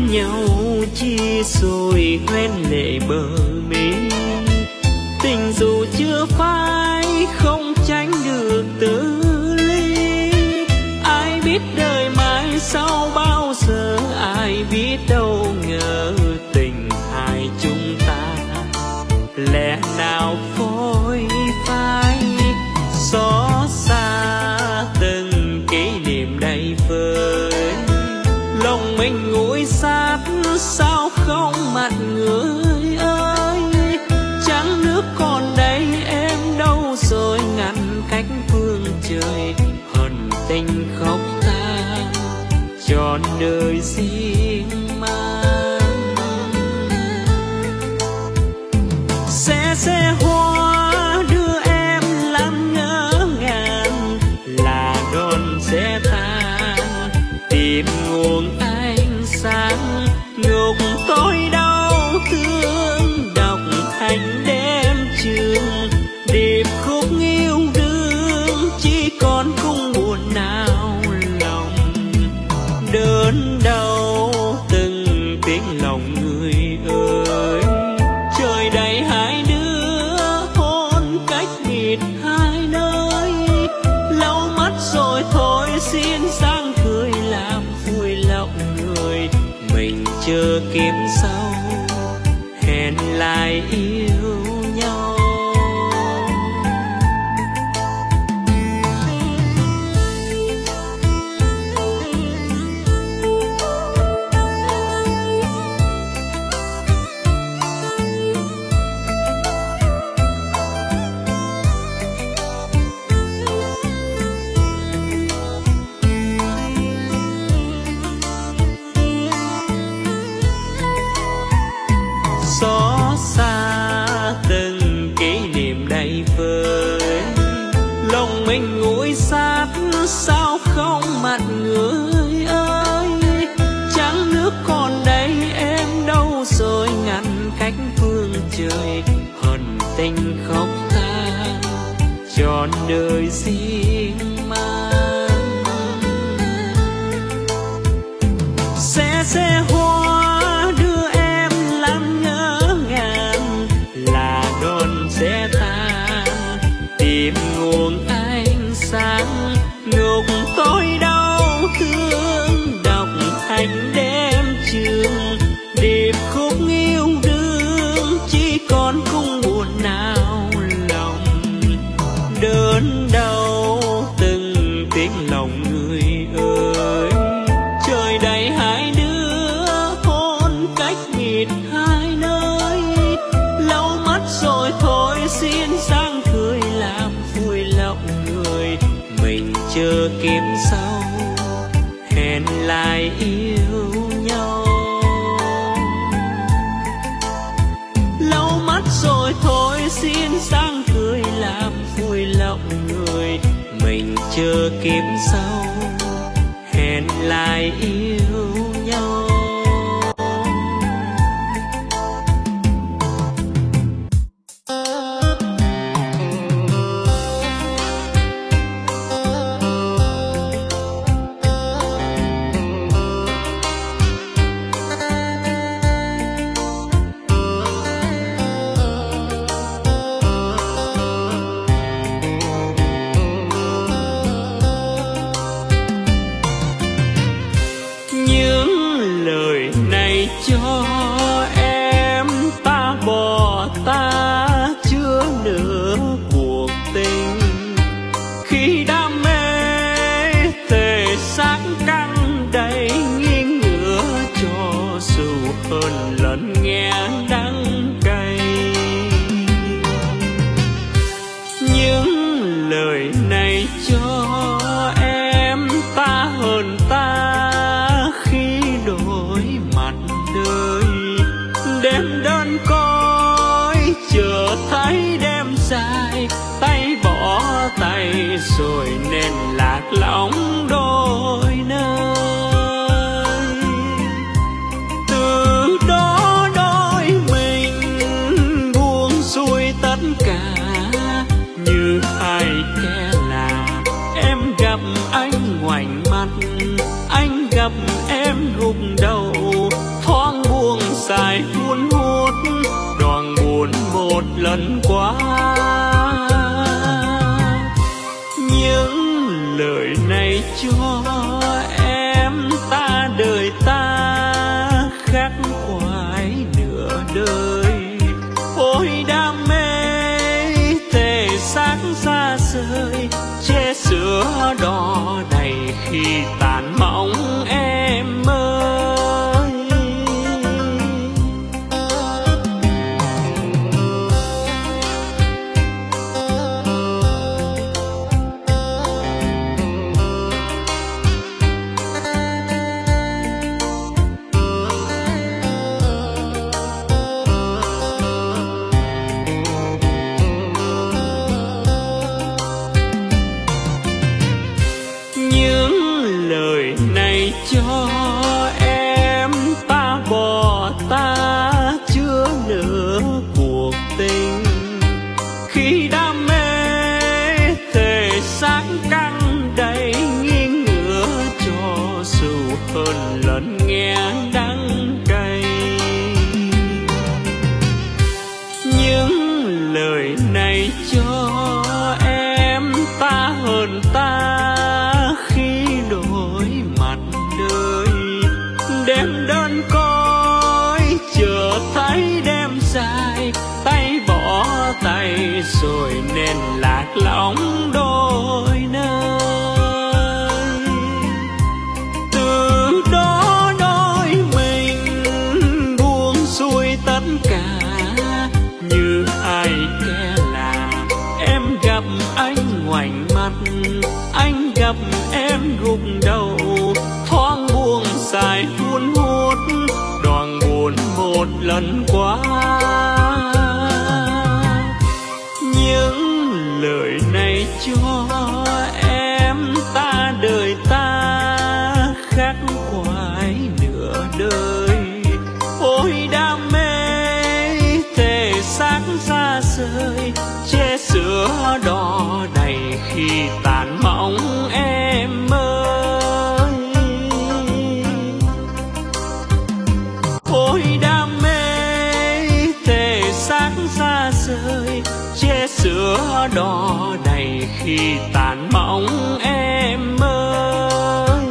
nhau chi rồi hoen lệ bờ mi. Tình dù chưa phai không tránh được từ ly. Ai biết đời mai sau bao giờ, ai biết đâu ngờ tình hai chúng ta lẽ nào phôi phai. Xót xa từng kỷ niệm đầy vơi, lòng mình nguội sát sao không mặt người ơi. Trắng nước còn đây em đâu rồi, ngăn cách phương trời hận tình khóc than trọn đời riêng mang. Xe hoa đưa em lăn ngỡ ngàng, là đòn xe than tìm nguồn ánh sáng. Ngục tôi đau thương đọc thành đêm trường, điệp khúc yêu đương chỉ còn cung buồn nào lòng. Đớn đau từng tiếng lòng người ơi, trời đầy hai đứa hôn cách biệt hai nơi. Lau mắt rồi thôi xin sang cười làm vui lòng người, mình chờ kiếp sau hẹn lại yêu nhau. Xót xa từng kỷ niệm đầy vơi, lòng mình nguội sát sao không mặt người ơi. Trắng nước còn đây em đâu rồi, ngăn cách phương trời hận tình khóc than trọn đời riêng mang. Xe hoa đưa em lăn ngỡ ngàng, là đòn xe than tìm nguồn ánh sáng. Ngục tôi đau thương đọc thành đêm trường, điệp khúc yêu đương chỉ còn cung buồn nào lòng. Đớn đau từng tiếng lòng người ơi, trời đầy hai đứa hôn cách biệt hai nơi. Lau mắt rồi thôi xin sang cười làm vui lòng người, mình chờ kiếp sau hẹn lại yêu nhau. Lau mắt rồi thôi xin sang cười làm vui lòng người, mình chờ kiếp sau hẹn lại yêu nhau. Cho em ta bỏ ta chưa nửa cuộc tình, khi đam mê thể xác căng đầy nghi ngửa, cho dù hơn lần nghe đắng cay. Những lời này cho em ta hơn ta khi đổi mặt đời. Đêm đơn côi chờ thấy đêm dài, tay bỏ tay rồi nên lạc lõng đôi nơi. Từ đó đôi mình buông xuôi tất cả như hai kẻ lạ. Em gặp anh ngoảnh mặt, anh gặp em gục đầu, lần qua. Những lời này cho em ta đời ta khắc khoải nửa đời. Ôi đam mê thể xác xa rời, che sữa đỏ đầy khi tàn mộng em ơi. Cho em ta bỏ ta chưa nửa cuộc tình. Khi đam mê thể xác căng đầy, nghiêng ngửa cho dù hơn lần nghe đắng cay. Những lời này cho em ta hơn ta khi đổi mặt đời. Đêm đơn côi chờ thấy đêm dài, tay bỏ tay rồi nên lạc lõng đôi nơi. Từ đó đôi mình buông xuôi tất cả như ai kẻ làm. Em gặp anh ngoảnh mặt, anh gặp em gục đầu, thoáng buông dài hun hút đoàn buồn một lần qua. Những lời này cho em ta đời ta khắc khoải nửa đời. Ôi đam mê thể xác xa rời, che sữa đỏ đầy khi tàn mộng em ơi. Ôi đam mê thể xác xa rời, che sữa đỏ đầy khi tàn mộng em ơi.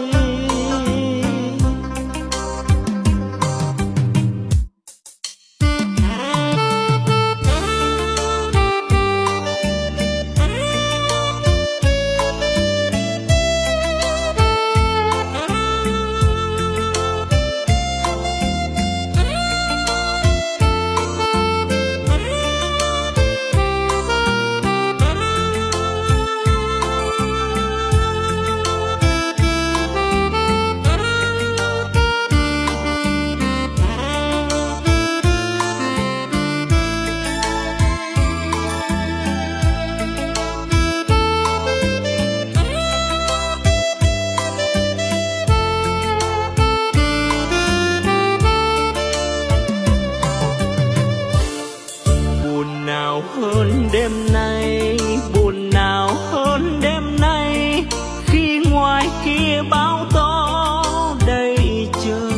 Hơn đêm nay, buồn nào hơn đêm nay, khi ngoài kia bão tố đầy trời.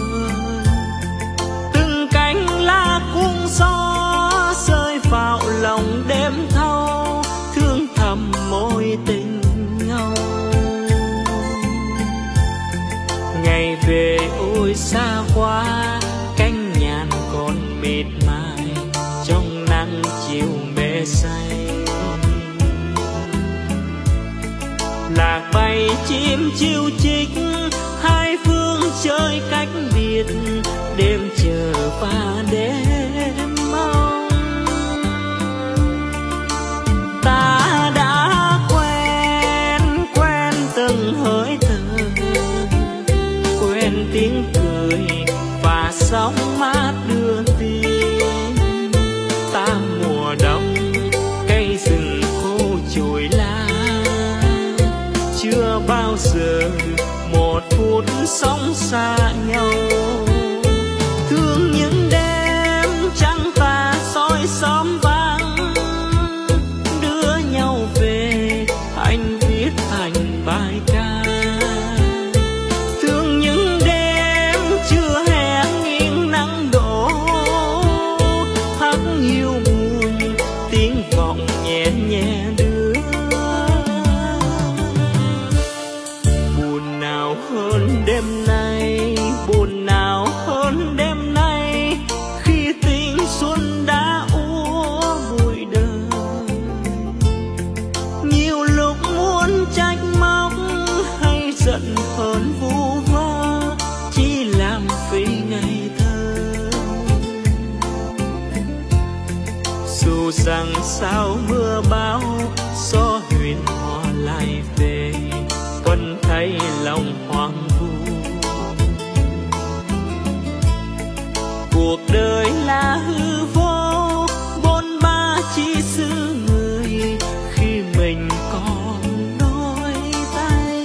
Từng cánh lá cuống gió rơi vào lòng đêm thâu, thương thầm mối tình ngâu. Ngày về ôi xa quá, cánh nhàn còn mịt mài trong nắng chiều mê say. Lạc bay chim chiêu chích, hai phương chơi cách biệt, đêm chờ và đêm mong. Ta đã quen từng hơi thở, quen tiếng cười và sóng mát đưa tin. Ta mùa đông cây rừng khô chồi lá, chưa bao giờ một phút sóng xa nhau. Thương những đêm trăng tà soi xóm vắng, đưa nhau về anh viết thành bài ca. Thương những đêm chưa hè nghiêng nắng đổ, hắt hiu buồn rằng sao mưa bão gió huyền hoa lại về, vẫn thấy lòng hoang vu. Cuộc đời là hư vô, bôn ba chỉ xứ người khi mình còn đôi tay.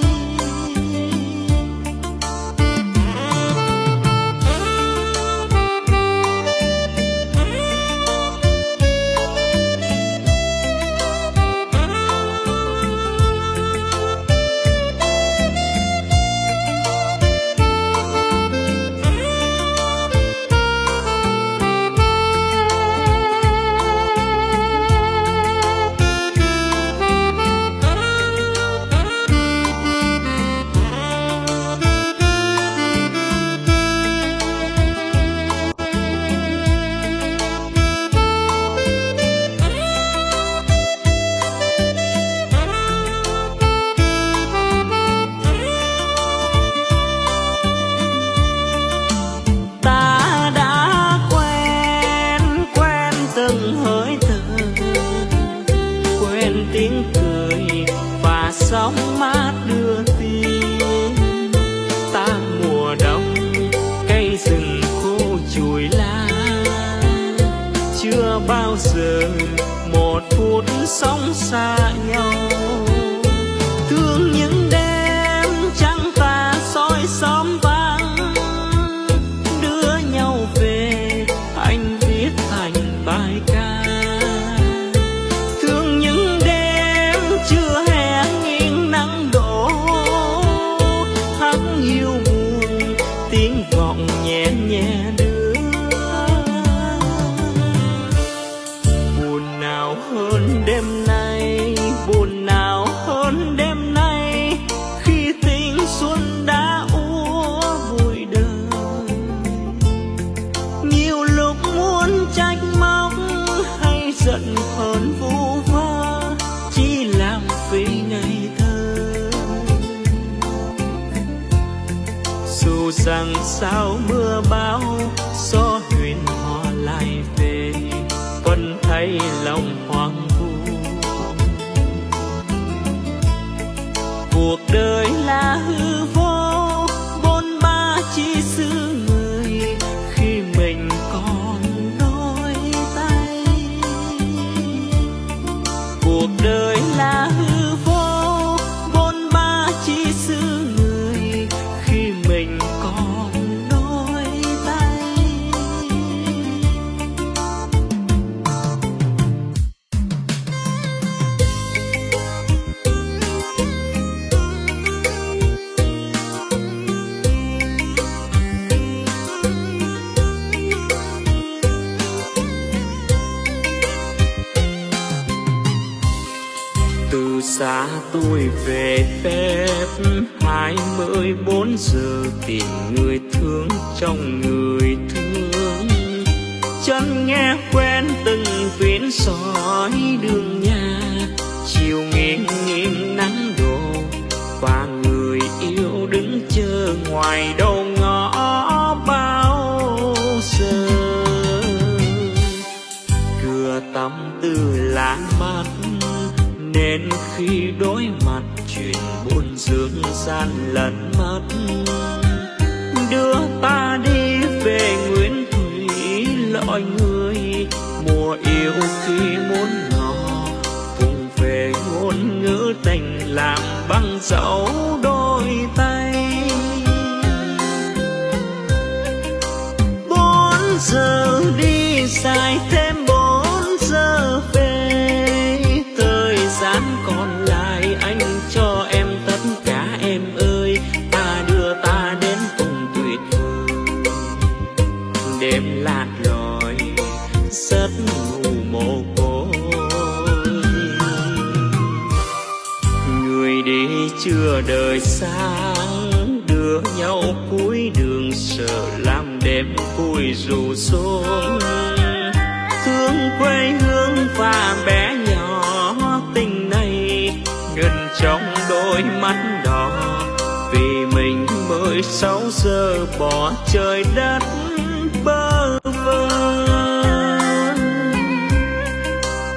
Sóng mát đưa tin ta mùa đông, cây rừng khô chùi lá. Chưa bao giờ một phút sóng xa nhau, thương những đêm trăng tà soi xóm vắng, đưa nhau về anh viết thành bài ca. Thương những đêm chưa hè nghiêng nắng đổ, hắt hiu buồn tiếng vọng nhẹ nhẹ đưa. Buồn nào hơn đêm nay, buồn nào hơn đêm nay, khi tình xuân đã úa bụi đời. Nhiều lúc muốn trách móc hay giận hờn vu vơ, chỉ làm phí ngày thơ. Dù rằng sao mưa bão gió huyền hoa lại về, vẫn thấy lòng hoang vu. Cuộc đời là hư vô, bôn ba chỉ xứ người khi mình còn đôi tay. Cuộc đời là hư vô, bôn ba chỉ xứ người khi mình còn đôi tay. Từ xa tôi về phép 24 giờ, tìm người thương trong người thương. Chân nghe quen từng tiếng sỏi đường nhà, chiều nghiêng nghiêng nắng đổ và người yêu đứng chờ ngoài đầu ngõ bao giờ. Cửa tâm tư lãng mắt, nên khi đối mặt chuyện buồn dương gian lẫn mất. Đưa ta đi về Nguyễn Thủy lọi người, mùa yêu khi muốn ngỏ vùng về ngôn ngữ tình làm băng dấu đôi tay. 4 giờ đi dài thêm 4 giờ về, thời gian còn lại anh cho em tất cả em ơi. Ta đưa ta đến vùng tuyệt vời, đêm lạc lối giấc ngủ mồ côi. Người đi chưa đời sáng, đưa nhau cuối đường sợ làm đêm vui ru xuống. Thương quê hương và bé nhỏ, tình này ngân trong đôi mắt đỏ. Vì mình 16 giờ bỏ trời đất bơ vơ.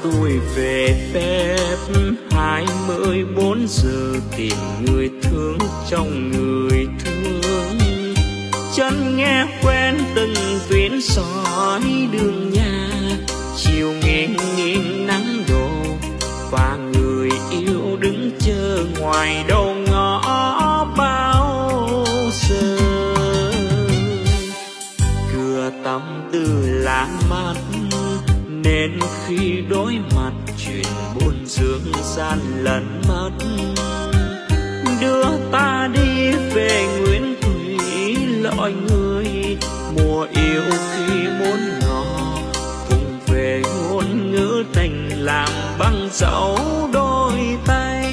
tôi về phép 24 giờ tìm người thương trong người thương. Chân nghe quen từng tuyến sỏi đường nhà, chiều nghiêng nghiêng nắng đổ và người yêu đứng chờ ngoài đầu ngõ bao giờ. Cửa tâm tư lá mắt nên khi đối mặt chuyện buồn dương gian lẫn mất. Đưa ta đi về Nguyễn Thủy lọi người, mùa yêu khi muốn ngỏ cùng về ngôn ngữ tình làm băng dấu đôi tay.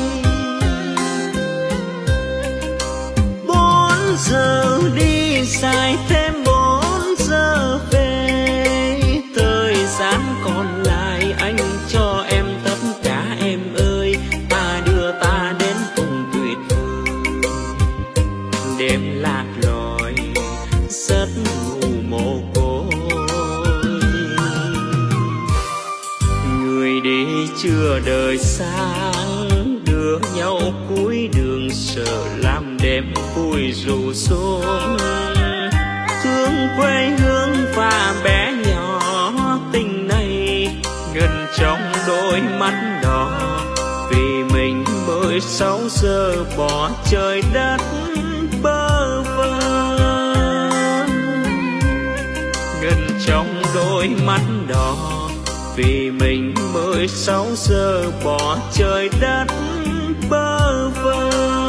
4 giờ đi dài thêm 4 giờ về, thời gian còn lại anh cho em tất cả em ơi. Ta đưa ta đến cùng tuyệt vời, đêm lạc lối giấc ngủ mồ côi. Người đi chưa đời sáng, đưa nhau cuối đường sợ làm đêm vui ru xuống. Thương quê hương và bé nhỏ tình này ngần trong đôi mắt đỏ, vì mình 16 giờ bỏ trời đất bơ vơ. Ngần trong đôi mắt đỏ, vì mình 16 giờ bỏ trời đất bơ vơ.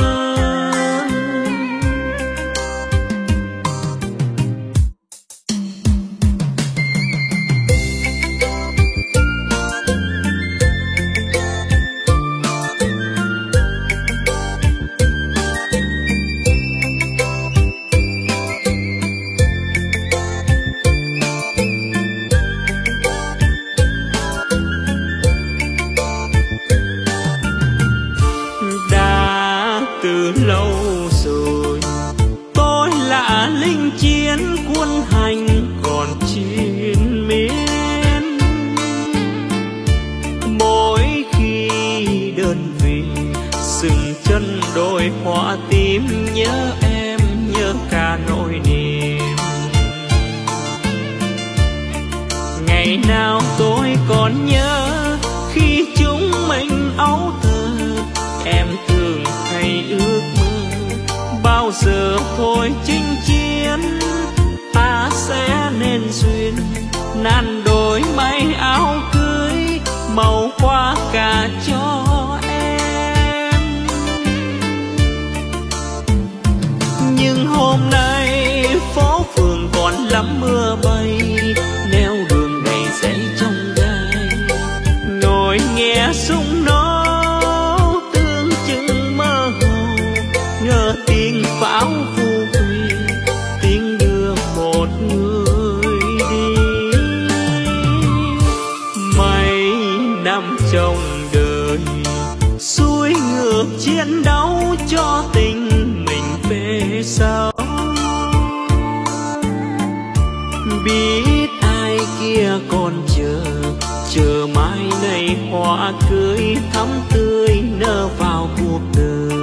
Từ lâu rồi tôi là lính chiến quân hành còn chiến miên. Mỗi khi đơn vị dừng chân đôi hoa tím, nhớ em nhớ cả nỗi niềm. Ngày nào tôi còn nhớ khi chúng mình ấu thơ, em thường hay ước mơ bao giờ thôi chinh chiến ta sẽ nên duyên. Nan đôi may áo cưới màu hoa cà cho em. Nhưng hôm nay phố phường còn lắm mưa bay, neo đường đầy giấy trong gai, ngồi nghe súng nổ tiếng pháo phù thủy, tiếng đưa một người đi. Mấy năm trong đời xuôi ngược chiến đấu cho tình mình về sau. Biết ai kia còn chờ mai này hoa cưới thắm tươi nở vào cuộc đời.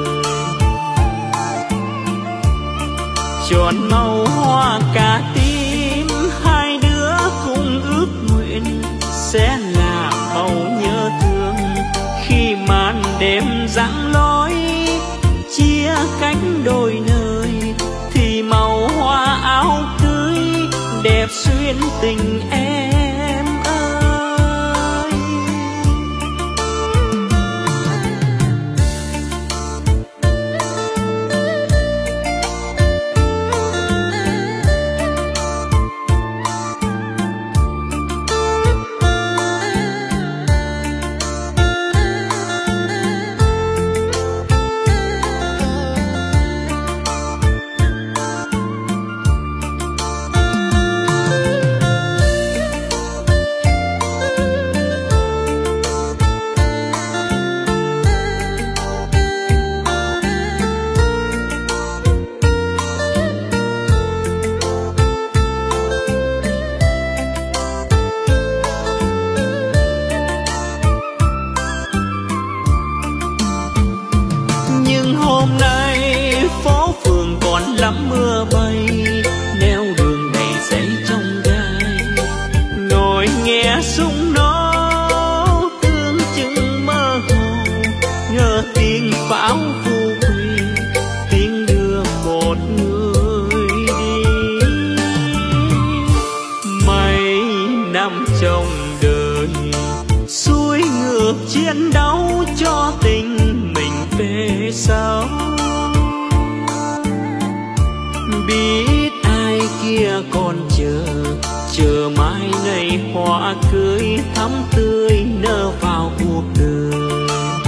Chọn màu hoa cà tím, hai đứa cùng ước nguyện sẽ là màu nhớ thương. Khi màn đêm giăng lối chia cách đôi nơi, thì màu hoa áo cưới đẹp xuyên tình em ơi. lắm mưa bay, neo đường đầy giấy trong gai. Ngồi nghe súng nổ tương chừng mơ hồ, ngờ tiếng pháo phù quỳ, tiếng đưa một người đi. Mấy năm trong đời xuôi ngược chiến đấu cho tình mình về sau. Biết ai kia còn chờ mai này hoa cưới thắm tươi nở vào cuộc đời.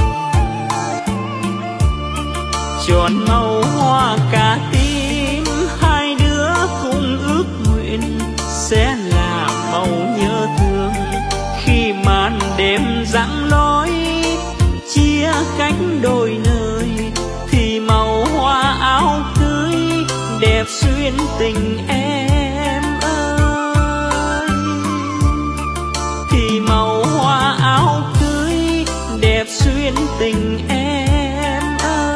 Tròn màu hoa cả tim, hai đứa cùng ước nguyện sẽ là màu nhớ thương. Khi màn đêm giăng lối chia cách đôi nơi, thì màu hoa áo cưới đẹp xuyên tình em ơi. Thì màu hoa áo cưới đẹp xuyên tình em ơi.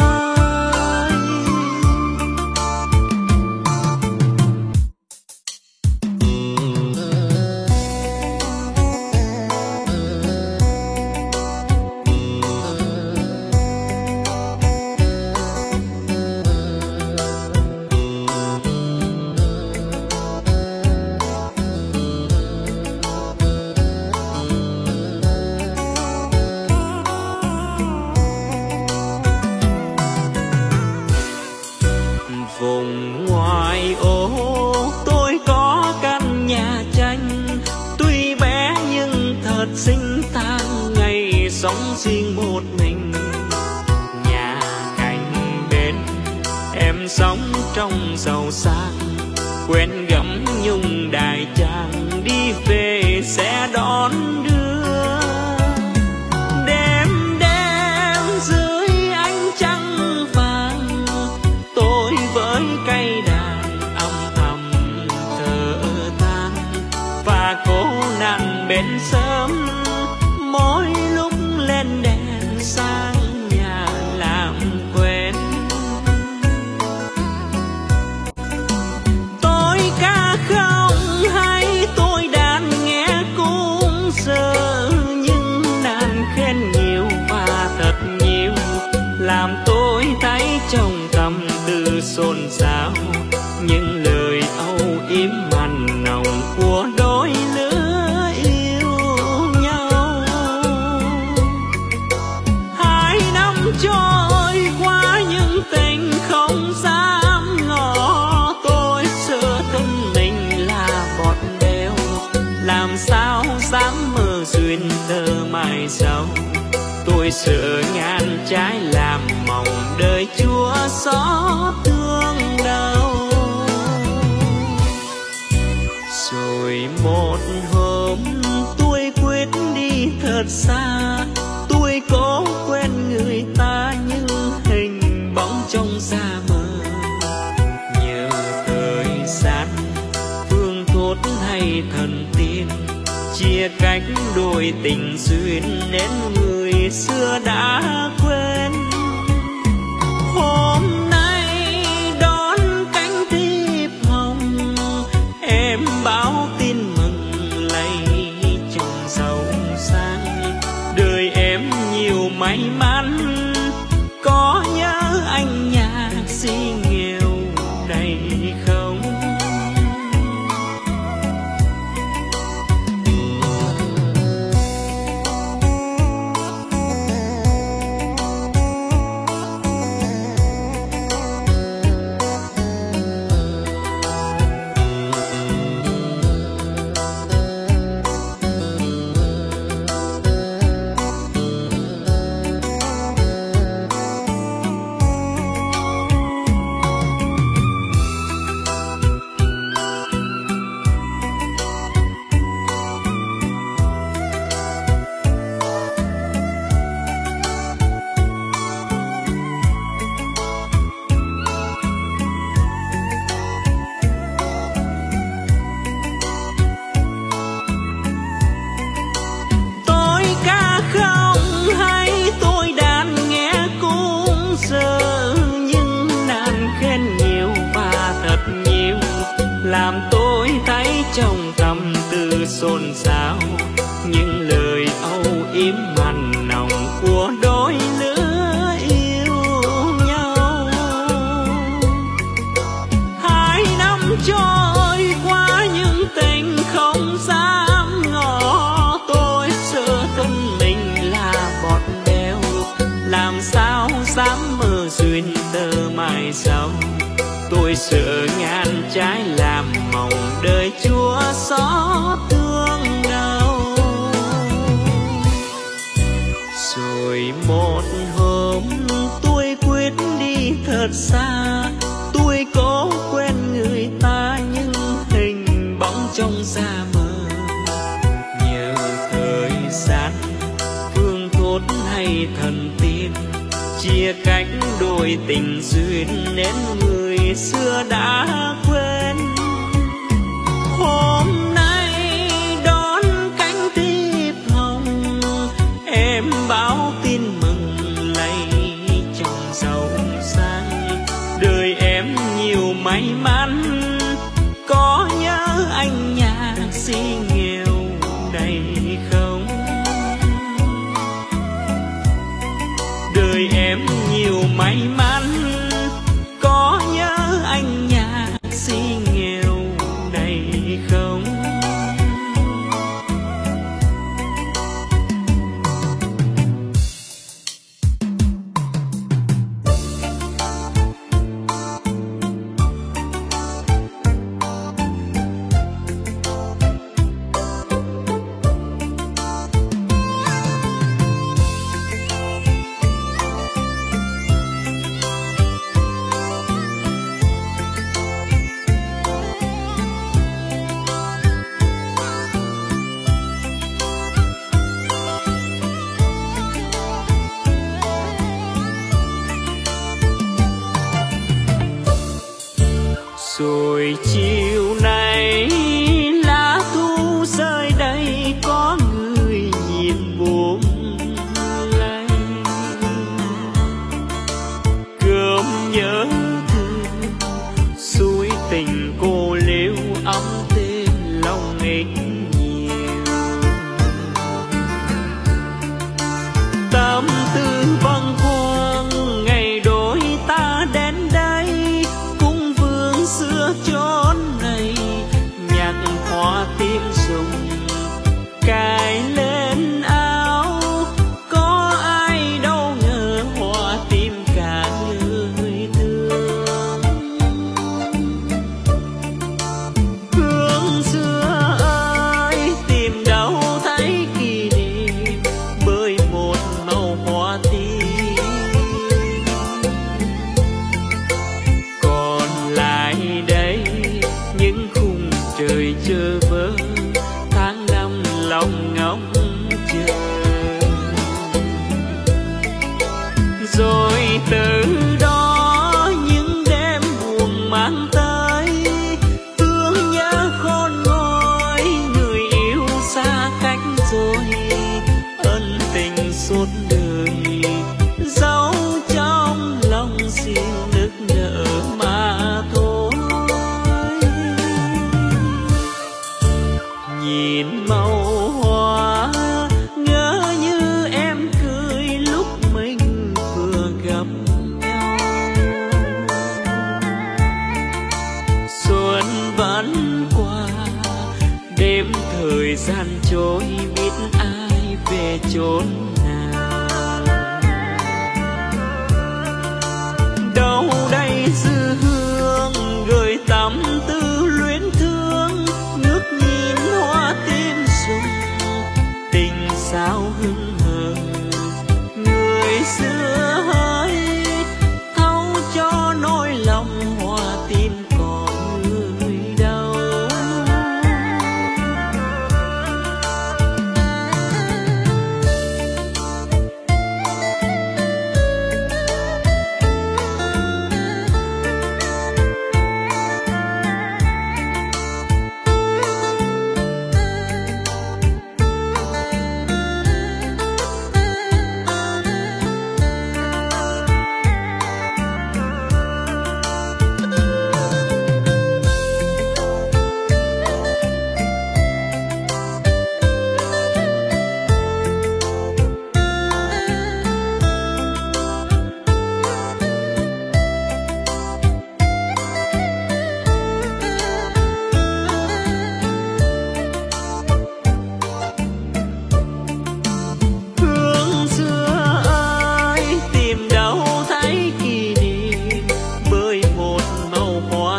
Vùng ngoài ô tôi có căn nhà tranh, tuy bé nhưng thật xinh tang, ngày sống riêng một mình. Nhà cạnh bên em sống trong giàu sang, quen gấm nhung đài trang, đi về sẽ đón đưa. Đêm đêm dưới ánh trăng vàng, tôi với cây đàn âm thầm thở than, và cô nàng bên sớm mỗi lúc lên đèn sang nhà làm quen. Tôi ca không hay tôi đàn nghe cũng giờ, nhưng nàng khen nhiều và thật nhiều, làm tôi thấy trong tâm tư xôn xao. Những lời âu yếm mặn nồng của đôi lứa yêu nhau. 2 năm trôi qua nhưng tình không dám ngỏ, tôi sợ thân mình là bọt bèo, làm sao dám mơ duyên tơ mai sau. Tôi sợ ngàn trái làm mộng đời Chúa xót thương đau. Rồi một hôm tôi quyết đi thật xa, tôi cố quên người ta nhưng hình bóng trong xa mơ. Nhờ thời gian phương thốt hay thần tiên, chia cách đôi tình duyên nên người xưa đã quên. Hôm nay đón cánh thiệp hồng, em báo tin mừng lấy chồng giàu sang. Đời em nhiều may mắn, có nhớ anh nhạc sĩ nghèo này không? làm tôi thấy trong tâm tư xôn xao những lời âu yếm mặn nồng của đôi lứa yêu nhau. 2 năm trôi qua những tình không dám ngỏ, tôi sợ thân mình là bọt béo, làm sao dám mơ duyên tơ mai sau. Tôi sợ ngàn trái làm mộng đời chúa xót thương đau. Rồi một hôm tôi quyết đi thật xa, tôi có quen người ta nhưng hình bóng trong xa mơ. Nhờ thời gian phương thốt hay thần tiên chia cách đôi tình duyên nên người xưa đã quên. Hôm nay đón cánh thiệp hồng, em báo tin mừng lạy trong giàu sang. Đời em nhiều may mắn, có nhớ anh nhạc sĩ nghèo này không? Đời em nhiều may mắn, có nhớ anh nhạc sĩ nghèo này không? Rồi chiều nay lá thu rơi đây, có người nhìn buông lay. Cơm nhớ thương suối tình cô liêu ấm thêm lòng ít nhiều. Tâm tư bâng khuâng ngày đôi ta đến đây, xưa chốn này nhạc hoa tim rụng cài lên áo. Có ai đâu ngờ hoa tim cả người thương. Hương xưa ơi tìm đâu thấy kỷ niệm bởi một màu hoa tim. Trời chơ vơ tháng năm lòng ngóng chờ, rồi từ đó những đêm buồn mang tới thương nhớ khôn nguôi. Người yêu xa cách rồi ân tình suốt đời giấu trong lòng riêng nức nở mà thôi. Nhìn màu hoa ngỡ như em cười lúc mình vừa gặp nhau. Xuân vẫn qua đêm thời gian trôi, biết ai về chốn nào. Đâu đây dư hương gửi tâm tư luyến thương, ngước nhìn hoa tim rụng tình sao hững hờ. Người xưa hỡi thấu cho nỗi lòng hoa tim còn người đâu.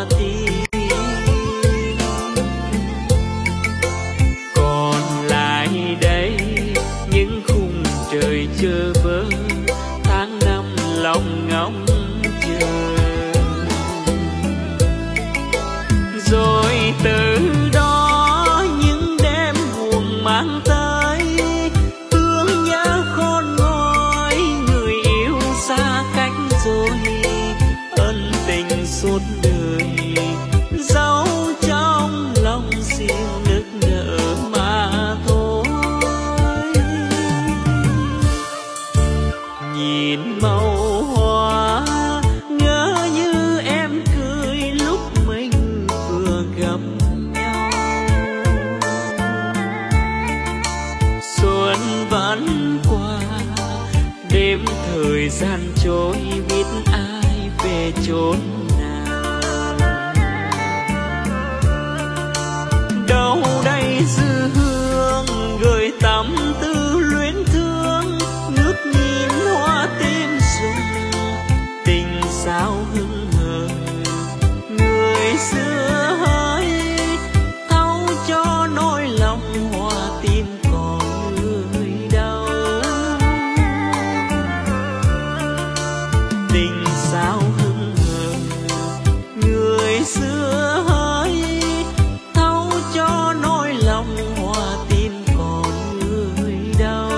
tim. Còn lại đây những khung trời chơ vơ, tháng năm lòng ngóng chờ. Rồi từ đó những đêm buồn mang tới, thương nhớ khôn nguôi, người yêu xa cách rồi, ân tình suốt đời giấu trong lòng riêng nức nở mà thôi. Nhìn màu hoa ngỡ như em cười lúc mình vừa gặp nhau. Xuân vẫn qua, đêm thời gian trôi, biết ai về chốn nào. Đâu đây dư hương gửi tâm tư luyến thương, ngước nhìn hoa tim rụng, tình sao hững hờ. Người xưa hỡi thấu cho nỗi lòng, hoa tim còn người đau. Tình sao hững hờ, người xưa hỡi thấu cho nỗi lòng, hoa tim còn người đau.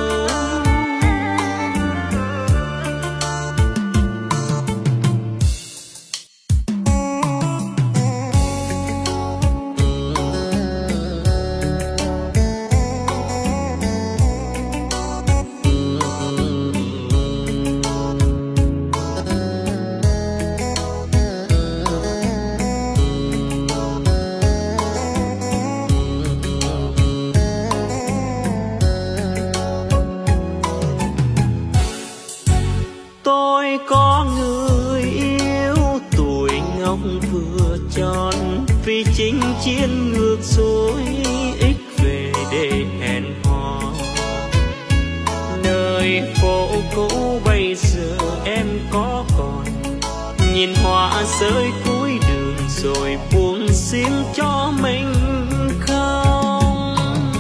Tôi có người yêu tuổi ngọc vừa tròn, vì chinh chiến ngược xuôi ít về để hẹn hò. Nơi phố cũ bây giờ em có còn nhìn hoa rơi cuối đường, rồi buông xiên cho mình không.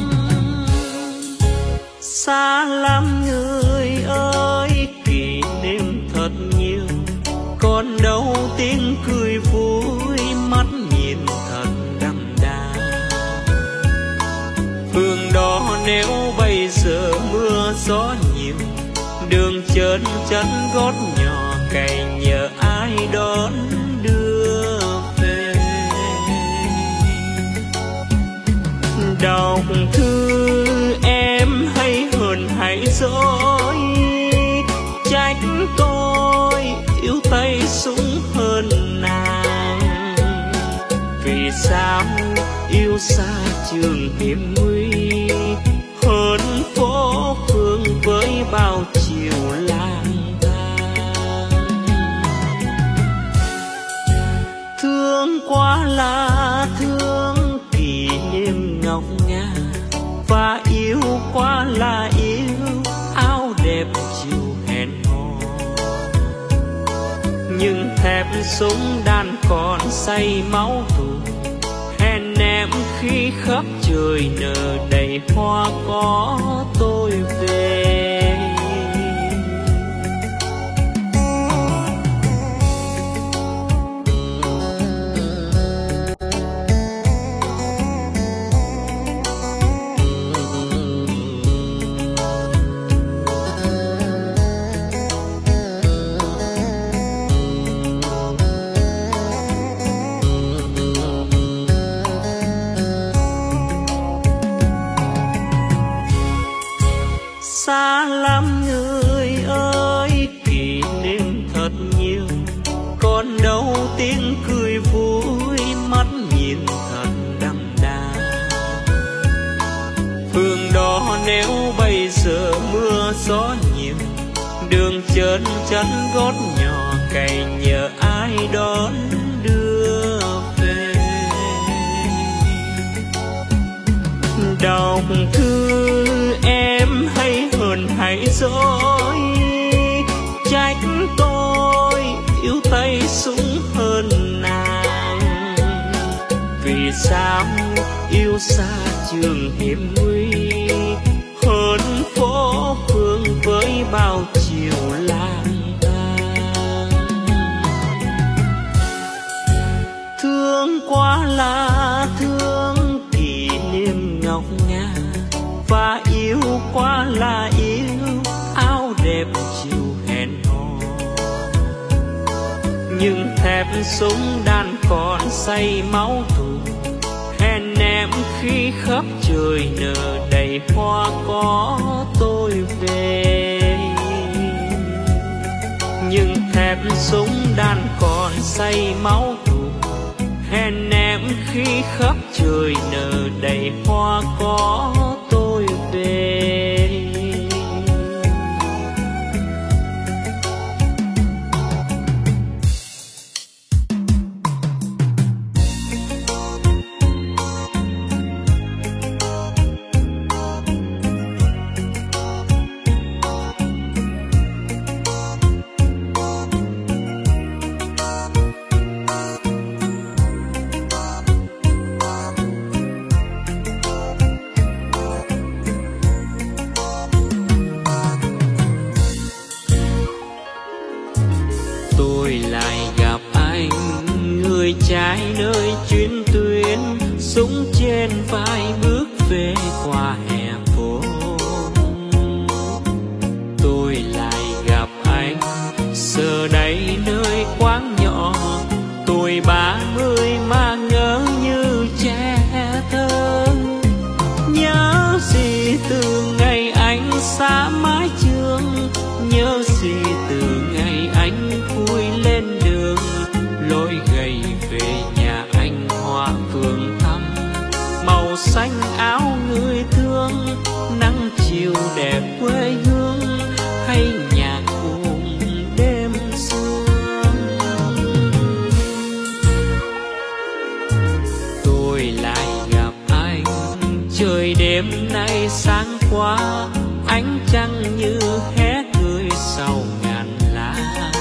Xa lắm người ơi, kỷ niệm thật nhiều, còn đâu tiếng cười vui, mắt nhìn thật đậm đà. Phương đó nếu bây giờ mưa gió nhiều, đường trơn chân gót nhỏ, cày nhờ ai đón đưa về. Đọc thư em hay hờn hay dỗi, trách tôi yêu tay súng hơn nàng. Vì sao yêu xa trường hiểm nguy, hơn phố phường với bao chiều lang thang. Thương quá là thương kỷ niệm ngọc ngà, và yêu quá là yêu áo đẹp chiều hẹn hò. Nhưng thép súng đàn còn say máu thù, hẹn em khi khắp trời nở đầy hoa có tôi về. Xa lắm người ơi, kỷ niệm thật nhiều, còn đâu tiếng cười vui, mắt nhìn thật đậm đà. Phương đó nếu bây giờ mưa gió nhiều, đường trơn chân gót nhỏ, cày nhờ ai đón đưa về. Đọc thư em hay hờn hay dỗi, trách tôi yêu tay súng hơn nàng. vì sao yêu xa trường hiểm nguy, hơn phố phường với bao chiều lang thang. Thương quá là thương kỷ niệm ngọc ngà, và yêu quá là yêu áo đẹp chiều hẹn hò. Nhưng thép súng đạn còn say máu thù, hẹn em khi khắp trời nở đầy hoa có tôi về. Nhưng thép súng đạn còn say máu thù, hẹn em khi khắp trời nở đầy hoa có tôi về. Trái nơi chuyến tuyến, súng trên vai bước về qua hè phố. Tôi lại gặp anh giờ đây nơi quán nhỏ, tuổi 30 mà ngỡ như trẻ thơ. Nhớ gì từ ngày anh xa mái trường, nhớ gì từ ngày anh vui lên đường, lối gầy về nhà anh hoa phường thăm, màu xanh áo người thương, nắng chiều đẹp quê hương, hay nhạc cùng đêm sương. Tôi lại gặp anh trời đêm nay sáng quá, ánh trăng như hé cười sau ngàn lá.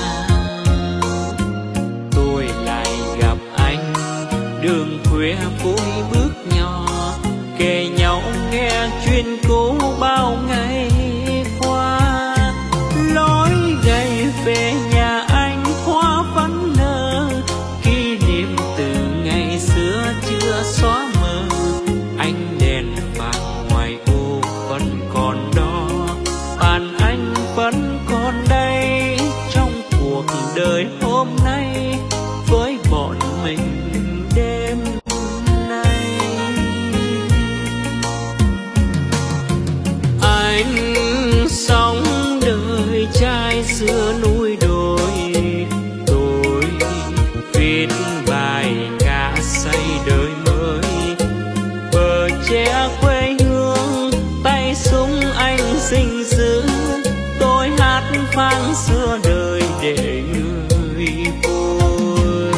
Đường khuya vui bước nhỏ, kề nhau nghe chuyện cũ bao ngày qua. Lối gầy về nhà anh hoa vẫn nở, kỷ niệm từ ngày xưa chưa xóa mờ. Ánh đèn vàng ngoài ô vẫn còn đó, bàn anh vẫn còn đây trong cuộc đời hôm nay với bọn mình. Đêm nay anh sống đời trai xưa núi đồi, tôi viết bài ca say đời mới. Bờ tre quê hương tay súng anh gìn giữ, tôi hát vang xưa đời để người vui.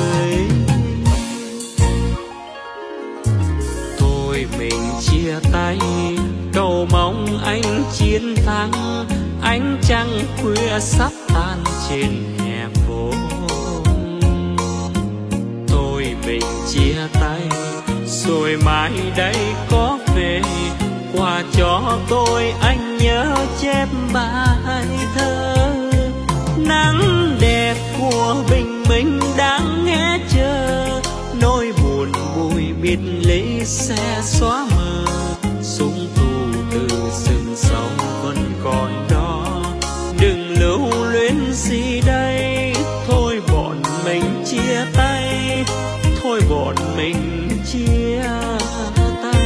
Mình chia tay cầu mong anh chiến thắng, ánh trăng khuya sắp tan trên hè phố. Thôi mình chia tay rồi mai đây có về, quà cho tôi anh nhớ chép bài thơ. Nắng đẹp của bình minh đang nghe chờ, nỗi buồn bụi biệt ly sẽ xóa mờ. Súng thù từ rừng sâu vẫn còn đó, đừng lưu luyến gì đây. Thôi bọn mình chia tay, thôi bọn mình chia tay.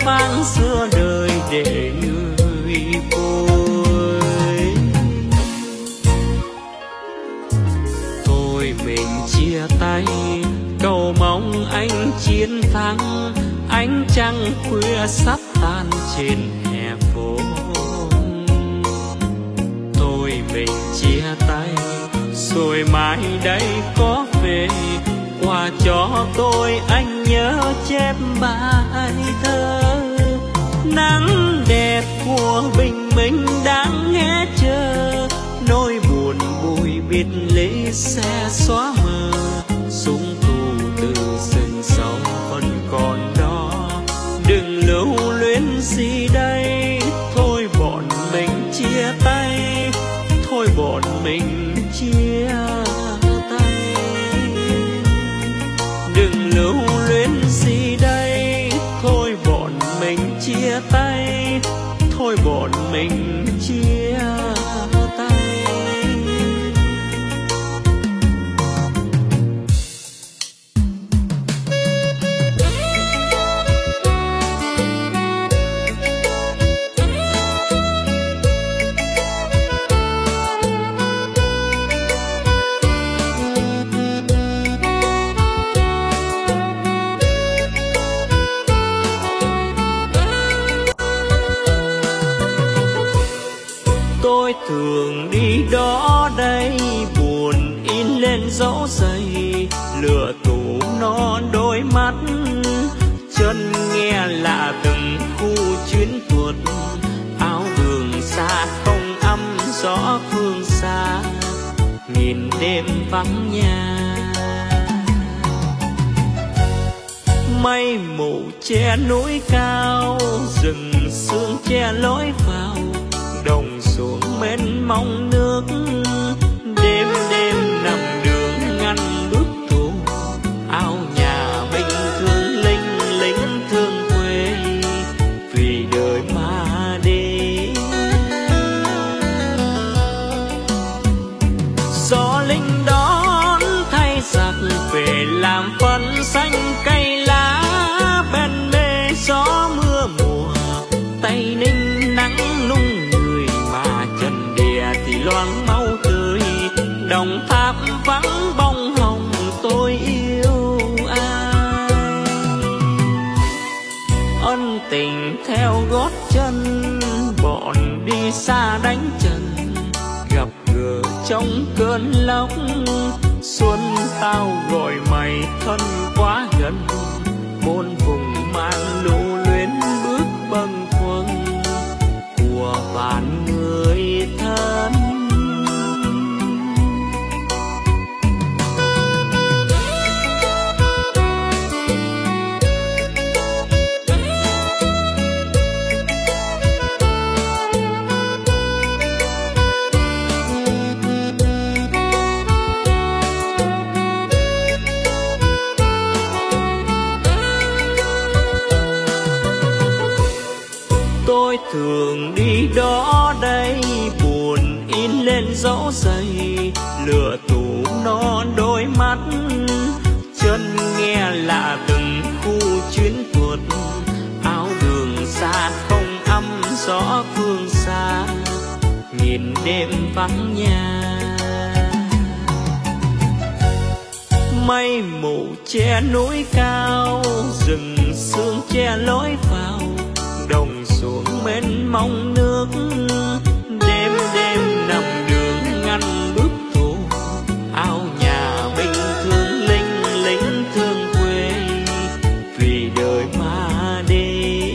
vang xưa đời để người vui. Thôi mình chia tay, cầu mong anh chiến thắng ánh trăng khuya sắp tan trên hè phố. Thôi mình chia tay rồi mai đây có về, quà cho tôi anh nhớ chép bài thơ. Nắng đẹp của bình minh đang nghe chờ, nỗi buồn bụi biệt ly sẽ xóa mờ. Súng tù từ rừng sâu vẫn còn đó, đừng lưu luyến gì đây. Thôi bọn mình chia tay, thôi bọn mình chia tay. Đừng lưu luyến gì đây, thôi bọn mình chia tay, thôi bọn mình chia tay. Tôi thường đi đó đây, buồn in lên dấu giày, lửa tủ nó đôi mắt. Chân nghe lạ từng khu chuyến tuột, áo đường xa không âm gió phương xa, nhìn đêm vắng nhà. Mây mù che núi cao, rừng sương che lối vào, đồng xuống mênh mông nước. Đêm đêm nằm đường ngăn bước tù, áo nhà binh thương lính, lính thương quê vì đời mà đi. Gió linh đón thay giặc về làm phân xanh cây lá, bên mê gió mưa mùa Tây Ninh nắng nung người, mà chân địa thì loáng máu tươi. Đồng Tháp vắng bông hồng tôi yêu ai. Ân tình theo gót chân, bọn đi xa đánh trần, gặp gỡ trong cơn lốc. Xuân tao gọi mày thân quá gần, bốn vùng mang lưu luyến bước bâng khuâng của vạn người thân. Tôi thường đi đó đây, buồn in lên dấu giày, lửa tủ nó đôi mắt. Chân nghe lạ từng khu chuyến tuột, áo đường xa không âm gió phương xa, nhìn đêm vắng nhà. Mây mù che núi cao, rừng sương che lối vào, đồng xuống mênh mông nước. Đêm đêm nằm đường ngăn bước tù, áo nhà binh thương lính, lính thương quê vì đời mà đi.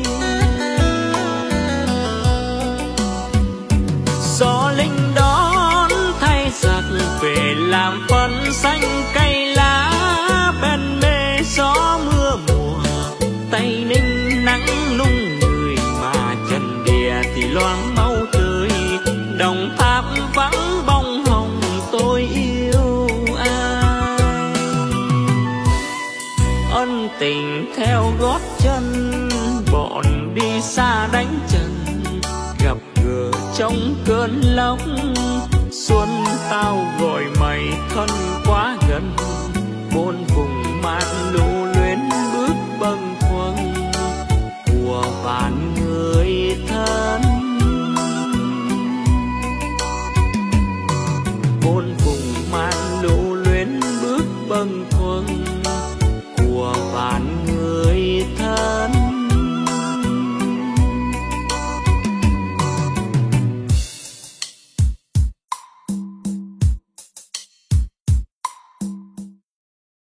Gió linh đón thay giặc về làm phân xanh cây lá, bên mê gió mưa mùa Tây Ninh nắng nung người, mà chân địa thì loáng máu tươi. Đồng Tháp vắng bông hồng tôi yêu ai. Ân tình theo gót chân, bọn đi xa đánh trần, gặp gỡ trong cơn lốc. Xuân tao gọi mày thân